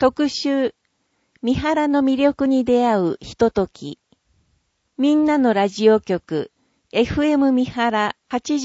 特集、三原の魅力に出会うひととき。みんなのラジオ局、FM 三原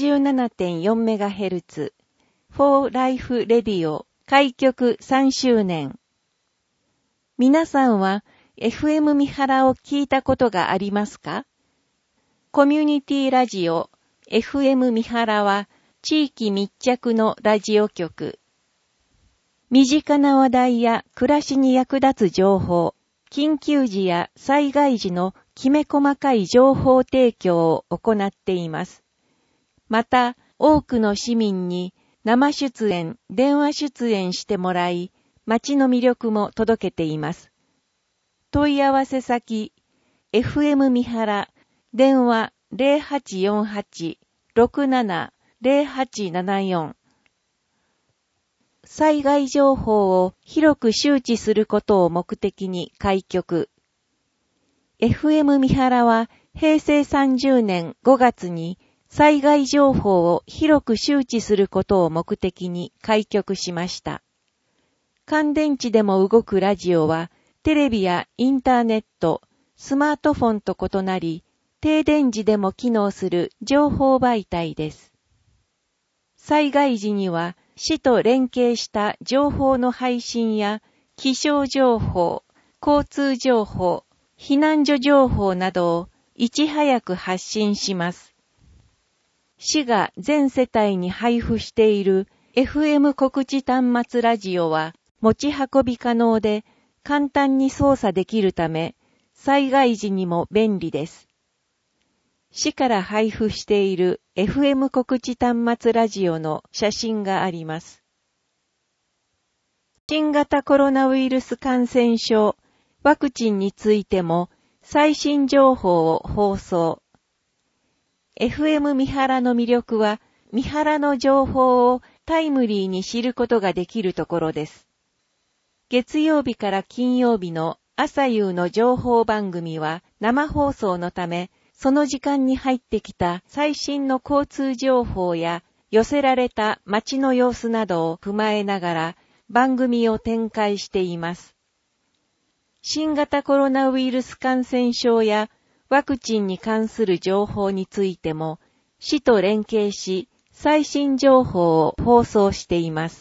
87.4MHz、For Life Radio 開局3周年。皆さんは FM 三原を聞いたことがありますか？コミュニティラジオ FM 三原は地域密着のラジオ局。身近な話題や暮らしに役立つ情報、緊急時や災害時のきめ細かい情報提供を行っています。また、多くの市民に生出演、電話出演してもらい、街の魅力も届けています。問い合わせ先、FM 三原、電話 0848-670874。災害情報を広く周知することを目的に開局。FM 三原は平成30年5月に災害情報を広く周知することを目的に開局しました。乾電池でも動くラジオはテレビやインターネット、スマートフォンと異なり、停電時でも機能する情報媒体です。災害時には市と連携した情報の配信や気象情報、交通情報、避難所情報などをいち早く発信します。市が全世帯に配布している FM 告知端末ラジオは持ち運び可能で簡単に操作できるため、災害時にも便利です。市から配布している FM 告知端末ラジオの写真があります。新型コロナウイルス感染症、ワクチンについても最新情報を放送。FM 三原の魅力は、三原の情報をタイムリーに知ることができるところです。月曜日から金曜日の朝夕の情報番組は生放送のため、その時間に入ってきた最新の交通情報や寄せられた街の様子などを踏まえながら番組を展開しています。新型コロナウイルス感染症やワクチンに関する情報についても市と連携し最新情報を放送しています。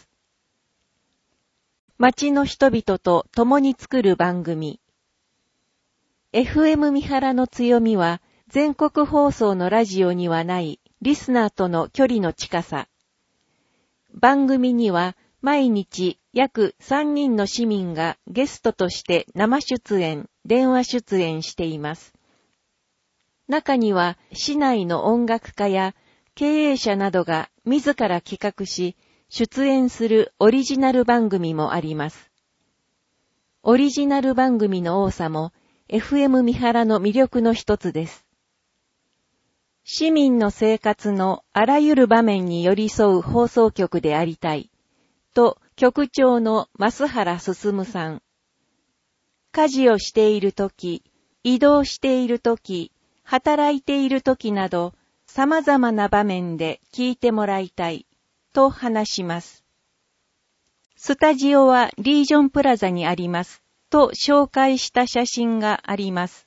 街の人々と共に作る番組。FM 三原の強みは全国放送のラジオにはないリスナーとの距離の近さ。番組には毎日約3人の市民がゲストとして生出演、電話出演しています。中には市内の音楽家や経営者などが自ら企画し出演するオリジナル番組もあります。オリジナル番組の多さも FM 三原の魅力の一つです。市民の生活のあらゆる場面に寄り添う放送局でありたい、と局長の増原進さん。家事をしているとき、移動しているとき、働いているときなど、様々な場面で聞いてもらいたい、と話します。スタジオはリージョンプラザにあります、と紹介した写真があります。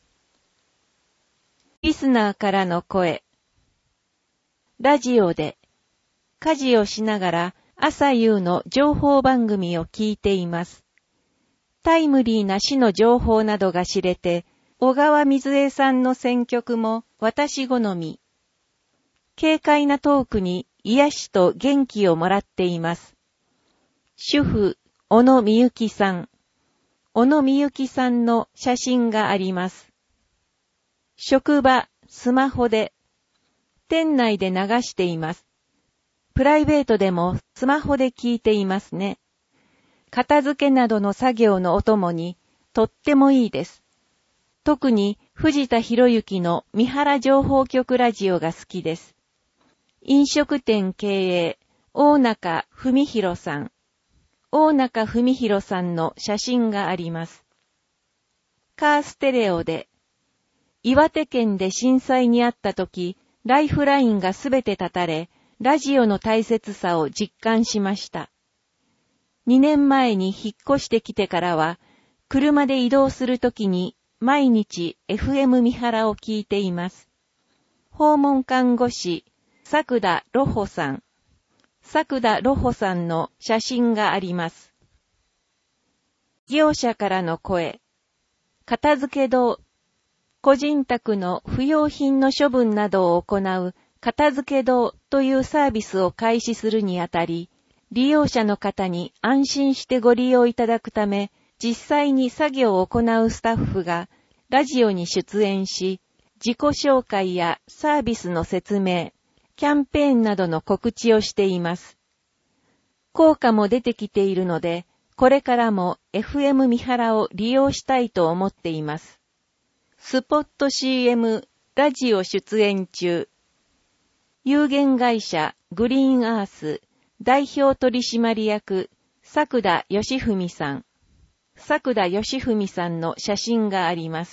リスナーからの声。ラジオで、家事をしながら朝夕の情報番組を聞いています。タイムリーな市の情報などが知れて、小川水江さんの選曲も私好み。軽快なトークに癒しと元気をもらっています。主婦、小野美幸さん。小野美幸さんの写真があります。職場、スマホで、店内で流しています。プライベートでもスマホで聞いていますね。片付けなどの作業のお供にとってもいいです。特に藤田博之の三原情報局ラジオが好きです。飲食店経営、大中文弘さん。大中文弘さんの写真があります。カーステレオで、岩手県で震災にあったとき、ライフラインがすべて断たれ、ラジオの大切さを実感しました。 2年前に引っ越してきてからは、車で移動するときに毎日 FM 三原を聞いています。訪問看護師、作田ロホさん。作田ロホさんの写真があります。業者からの声。片付け堂。個人宅の不要品の処分などを行う片付け堂というサービスを開始するにあたり、利用者の方に安心してご利用いただくため、実際に作業を行うスタッフがラジオに出演し、自己紹介やサービスの説明、キャンペーンなどの告知をしています。効果も出てきているので、これからも FM 三原を利用したいと思っています。スポット CM ラジオ出演中。有限会社グリーンアース代表取締役作田義文さん。作田義文さんの写真があります。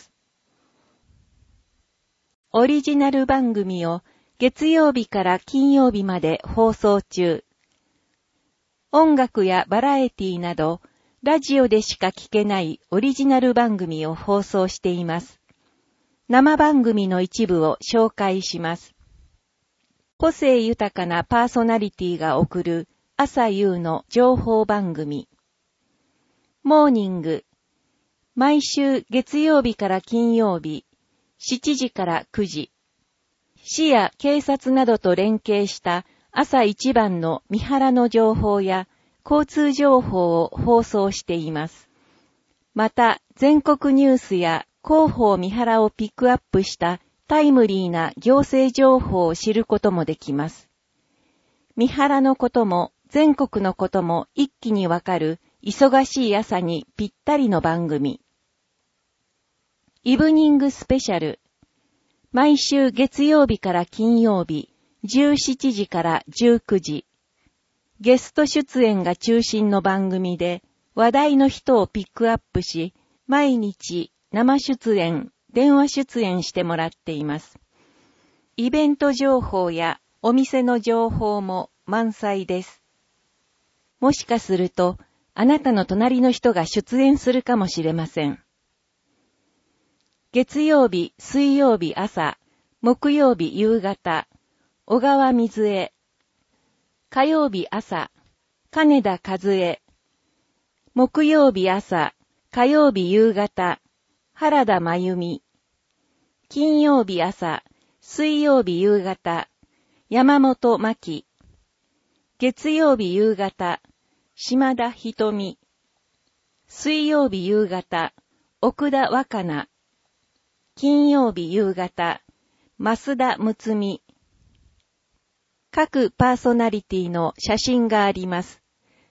オリジナル番組を月曜日から金曜日まで放送中。音楽やバラエティなど、ラジオでしか聞けないオリジナル番組を放送しています。生番組の一部を紹介します。個性豊かなパーソナリティが送る朝夕の情報番組。モーニング。毎週月曜日から金曜日、7時から9時。市や警察などと連携した朝一番の三原の情報や交通情報を放送しています。また、全国ニュースや広報三原をピックアップしたタイムリーな行政情報を知ることもできます。三原のことも全国のことも一気にわかる忙しい朝にぴったりの番組。イブニングスペシャル。毎週月曜日から金曜日、17時から19時。ゲスト出演が中心の番組で、話題の人をピックアップし、毎日生出演、電話出演してもらっています。イベント情報やお店の情報も満載です。もしかすると、あなたの隣の人が出演するかもしれません。月曜日、水曜日朝、木曜日夕方、小川水江。火曜日朝、金田和恵。木曜日朝、火曜日夕方、原田真由美。金曜日朝、水曜日夕方、山本真希。月曜日夕方、島田瞳。水曜日夕方、奥田若菜。金曜日夕方、増田睦美。各パーソナリティの写真があります。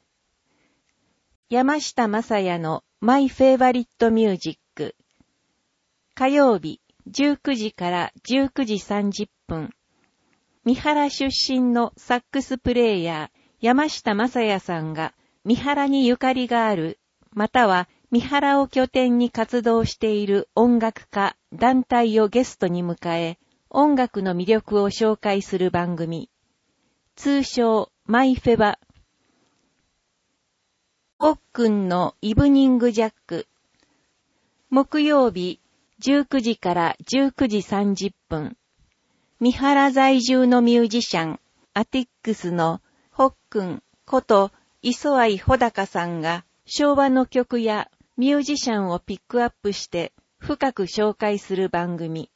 山下雅也のマイフェイバリットミュージック。火曜日19時から19時30分。三原出身のサックスプレイヤー山下雅也さんが三原にゆかりがある、または三原を拠点に活動している音楽家、団体をゲストに迎え、音楽の魅力を紹介する番組。通称、マイフェバ。おっくんのイブニングジャック。木曜日、19時から19時30分。三原在住のミュージシャン、アティックスのほっくんこと磯愛穂高さんが昭和の曲やミュージシャンをピックアップして深く紹介する番組。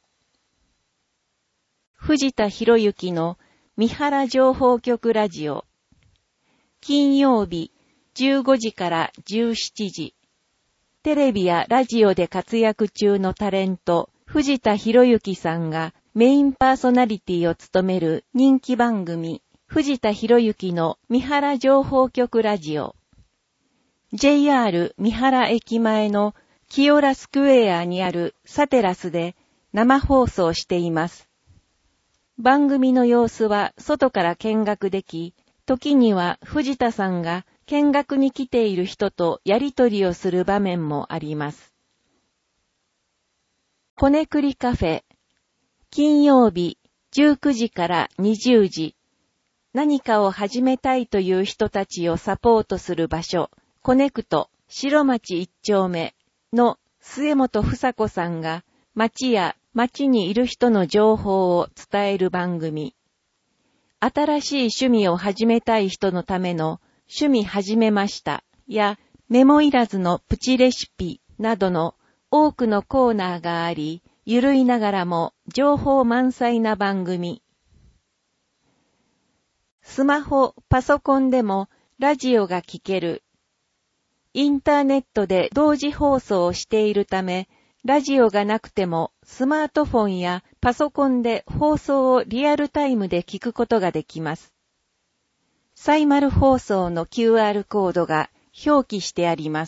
藤田博之の三原情報局ラジオ。金曜日15時から17時。テレビやラジオで活躍中のタレント、藤田博之さんがメインパーソナリティを務める人気番組、藤田博之の三原情報局ラジオ。JR 三原駅前の清良スクエアにあるサテラスで生放送しています。番組の様子は外から見学でき、時には藤田さんが見学に来ている人とやりとりをする場面もあります。こねくりカフェ。金曜日19時から20時。 何かを始めたいという人たちをサポートする場所、コネクト、白町一丁目の末本房子さんが町や町にいる人の情報を伝える番組。新しい趣味を始めたい人のための趣味始めましたやメモいらずのプチレシピなどの多くのコーナーがあり、ゆるいながらも情報満載な番組。スマホ、パソコンでもラジオが聞ける。インターネットで同時放送をしているため、ラジオがなくてもスマートフォンやパソコンで放送をリアルタイムで聞くことができます。サイマル放送の QR コードが表記してあります。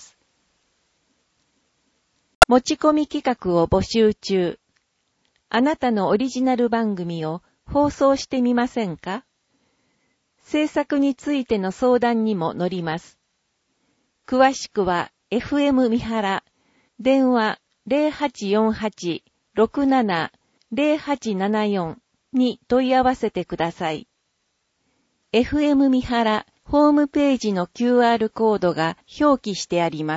持ち込み企画を募集中。あなたのオリジナル番組を放送してみませんか？制作についての相談にも乗ります。詳しくは FM 三原、電話 0848-67-0874 に問い合わせてください。FM 三原ホームページの QR コードが表記してあります。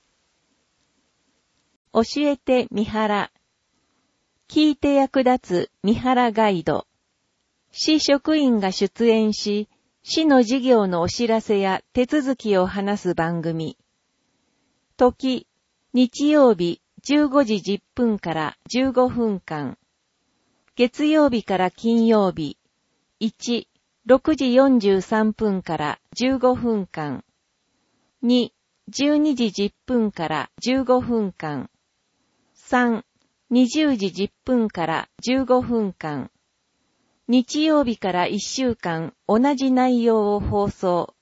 教えて三原。聞いて役立つ三原ガイド。市職員が出演し、市の事業のお知らせや手続きを話す番組。時、日曜日15時10分から15分間。月曜日から金曜日、1、6時43分から15分間。2、12時10分から15分間。3、20時10分から15分間。日曜日から1週間同じ内容を放送。